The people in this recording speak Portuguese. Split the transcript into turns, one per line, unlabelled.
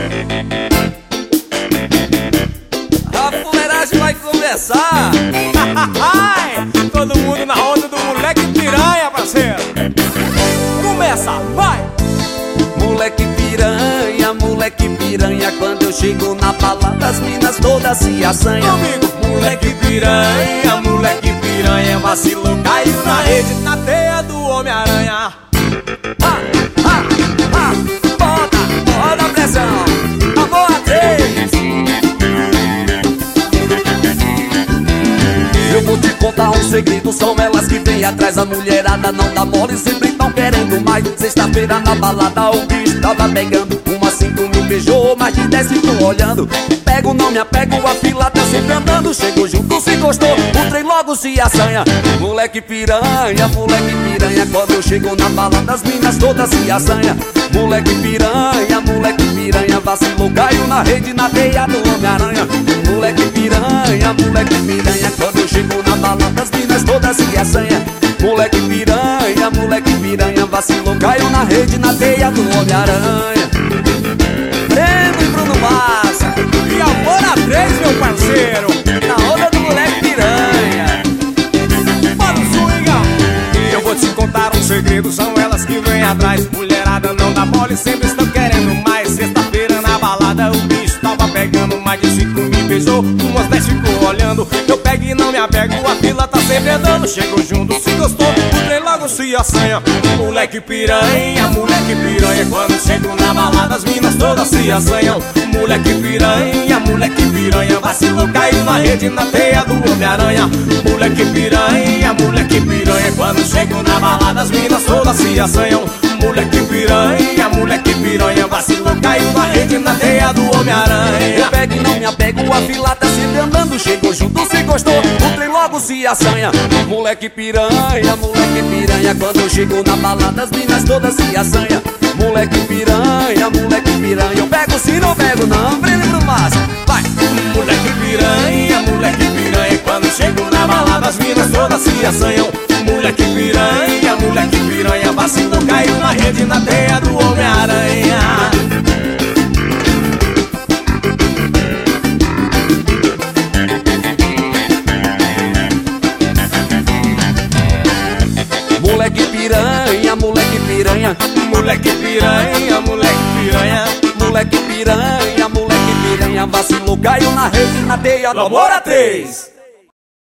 A fuleiragem vai começar.
Todo mundo na onda do moleque piranha, parceiro. Começa, vai!
Moleque piranha, quando eu chego na balada as minas todas se assanham.
Comigo, moleque piranha, vacilou, caiu na rede, na teia do Homem-Aranha.
Bota a pressão, amor a três. Eu vou te contar um segredo, são elas que vêm atrás. A mulherada não dá mole, sempre tão querendo mais. Sexta-feira na balada o bicho tava pegando. Uma 5 mil beijou, mais de 10 ficou olhando. Pego, não me apego, a fila tá sempre andando. Chegou junto, se gostou, o trem logo se assanha. Moleque piranha, quando eu chego na balada as minas todas se assanha. Moleque piranha, vacilou, caiu na rede, na teia do Homem-Aranha. Moleque piranha, quando eu chego na balada as minas todas se assanha. Moleque piranha, vacilou, caiu na rede, na teia do Homem-Aranha. Breno e Bruno Massa
E amor a três, meu parceiro.
na onda do moleque piranha.
Para o swingão. Eu vou te contar um segredo, são elas que vêm atrás. Mulherada não dá mole, sempre estão querendo mais. Sexta-feira na balada o bicho tava pegando. Mais de 5 me beijou, umas 10 ficou olhando. Eu pego e não me apego, a fila tá sempre andando. Chegou junto, se gostou, o trem logo se assanha. Moleque piranha, quando chego na balada as minas todas se assanham. Moleque piranha, vacilou, caiu na rede, na teia do Homem-Aranha. Moleque piranha, quando chego na balada as minas todas se assanham. Moleque piranha, vacilou, caiu na rede, na teia do Homem-Aranha.
Eu pego e não me apego, a fila tá sempre andando. Chegou junto, se gostou, o trem logo se assanha. Moleque piranha, quando eu chego na balada as minas todas se assanha. Moleque piranha, eu pego se não pego não, Breno e Bruno Massa, vai!
Moleque piranha, quando chego na balada as minas todas se assanham. Moleque piranha, vacilou, caiu na rede, na teia do Homem-Aranha.
Moleque piranha, moleque piranha, vacilou, caiu na rede, na teia do
Amor a três.